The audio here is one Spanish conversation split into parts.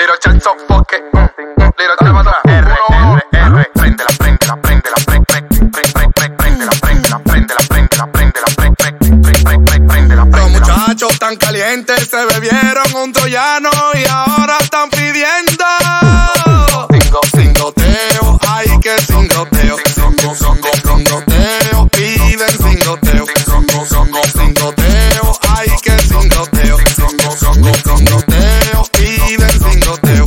Little Chan sofoque. Little Chan mata. R, prendela, prendela, prendela, prendela. Los muchachos tan calientes se bebieron un troyano y ahora están pidiendo singoteo, ay que singoteo, singoteo, piden singoteo, singoteo, ay que singoteo, singoteo, piden singoteo.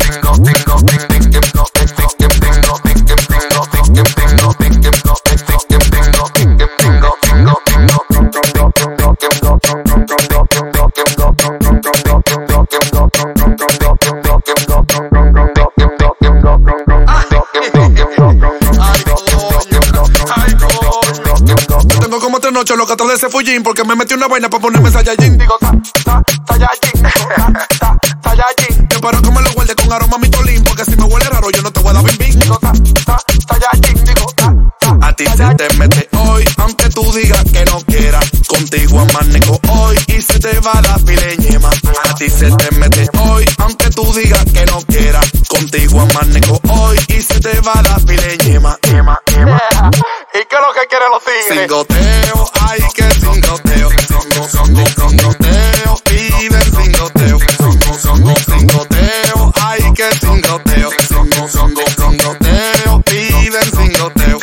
Tengo como 3 noches loca atrás de ese fullín porque me metí una vaina pa' ponerme Saiyajin. Digo, Saiyajin, Saiyajin. Yo paro que me lo huele con aroma mitolín porque si me huele raro yo no te voy a dar bim bim. Digo, Saiyajin, digo, a ti se te mete hoy, aunque tú digas que no quieras. Contigo amanezco hoy y se te va la pileñema. A ti se te mete hoy, aunque tú digas que no quieras. Contigo amanezco hoy y se te va la pileñema. ¿Y qué es lo que quieren los tigres? Singoteo, ay que singoteo, singoteo, piden singoteo, singoteo, ay que singoteo, singoteo, piden singoteo.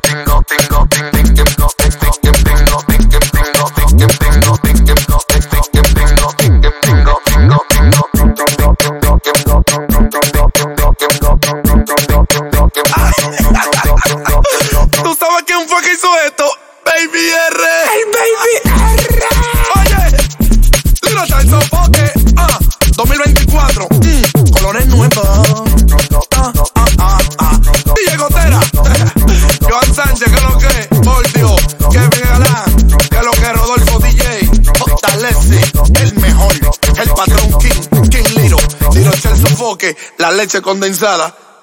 ¿Tú sabes quién fue que hizo esto? Baby R. ¡Ay, Baby R! Oye, Little Chan sofoque. 2024. Colores nuevos. DJ Gotera. Joan Sánchez, que lo que. Por Dios. Kevin Galán. Que lo que Rodolfo DJ. J. Leslie. El mejor. El patrón King. King Little. Little Chan sofoque. La leche condensada.